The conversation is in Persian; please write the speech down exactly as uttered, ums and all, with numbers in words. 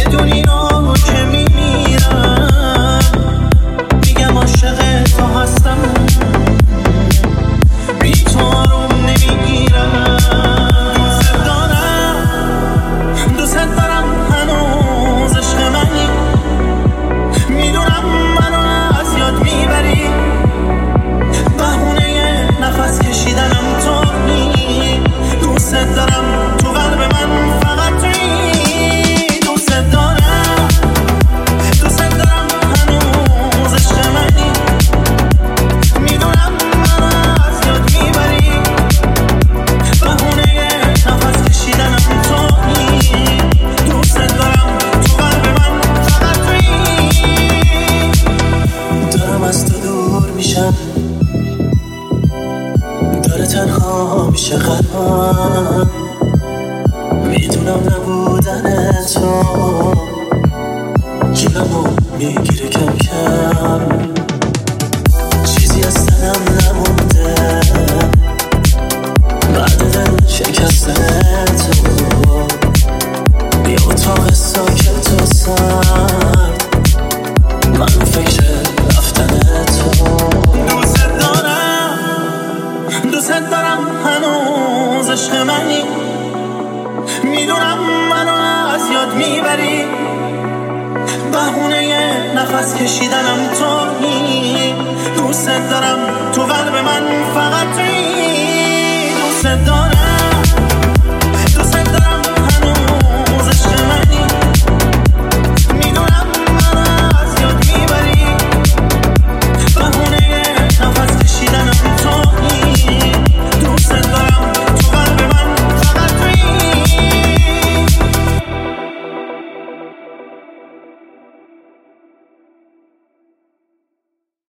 بدونی رو که میمیرم، میگم عاشق تو هستم، بی تو آروم نمیگیرم. دوست دارم دوست دارم هنوز عشق منی، میدونم منو از یاد میبری، بهونه نفس کشیدنم تویی. دوست دارم تو قلب من فقط تویی. دوست دارم دوست دارم هنوز عشق منی، میدونم منو از یاد میبری، بهونه نفس کشیدنم تویی. دوست دارم تو قلب من فقط تویی. دارم از تو دور میشم، داره تنها میشه قلبم، میدونم نبودن تو جونمو میگیره کم کم، چیزی از تنم نمونده بعد دل شکستن تو. یه اتاق ساکت و سرد، من فکر رفتن تو. دوست دارم دوست دارم هنوز عشق منی، میدونم منو از یاد میبری، بهونه نفس کشیدنم تویی. دوست دارم تو قلب من فقط تویی. دوست دارم